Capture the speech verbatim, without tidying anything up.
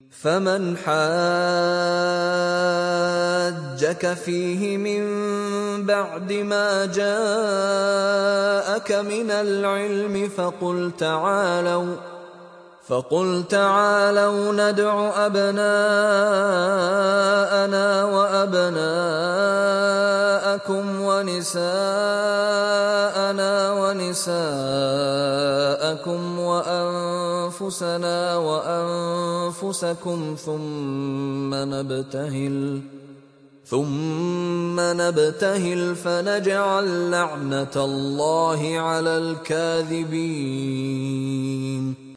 فمن حاجك فيه من بعد ما جاءك من العلم فقل تعالوا فقل تعالوا ندع أبناءنا وأبناءكم ونساءنا ونساءكم وأنفسنا وأنفسكم ثم نبتهل ثم نبتهل فنجعل لعنة الله على الكاذبين.